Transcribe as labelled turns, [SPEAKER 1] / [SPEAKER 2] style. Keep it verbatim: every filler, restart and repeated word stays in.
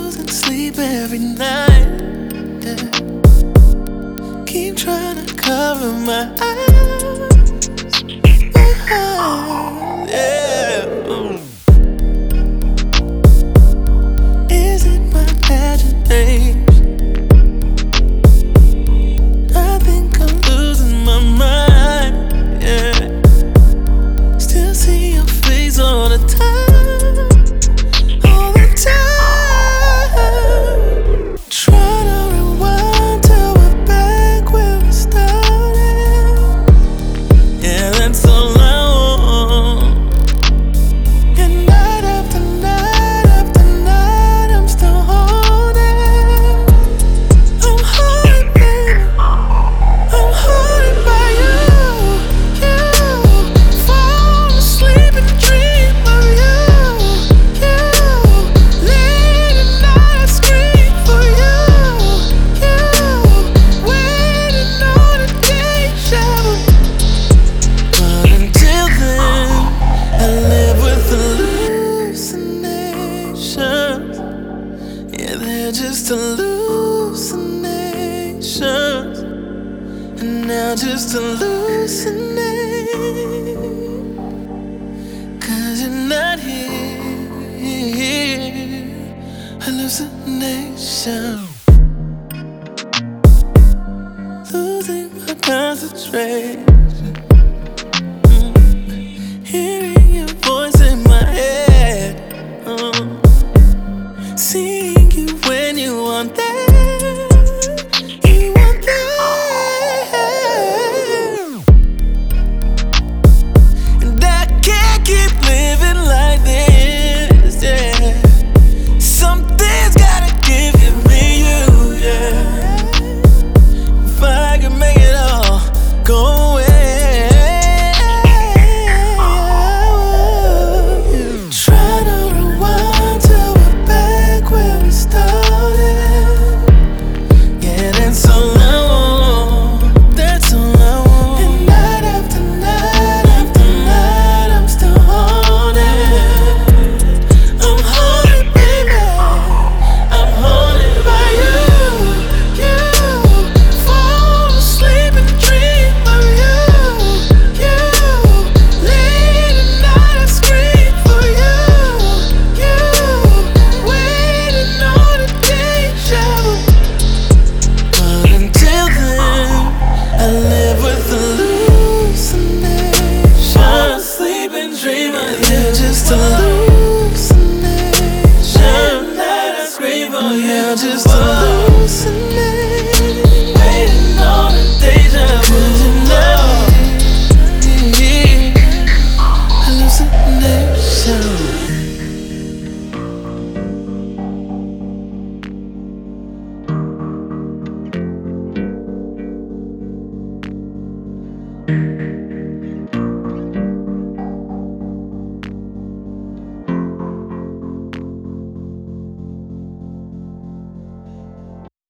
[SPEAKER 1] losing sleep every night. Yeah. Keep trying to cover my eyes, my eyes, yeah. Mm. Is it my imagination? I think I'm losing my mind, yeah. Still see your face all the time, all the time. Try to rewind till we're back where we started. Yeah, that's all I want. And night after night after night, I'm still haunted. I'm haunted, baby. I'm haunted by you. You fall asleep and dream of you. You late at night I scream for you. You waiting on a deja vu. But until then, I live with hallucinations. Yeah, they're just hallucinations. And now just hallucinate, 'cause you're not here. Hallucination. Losing my concentration.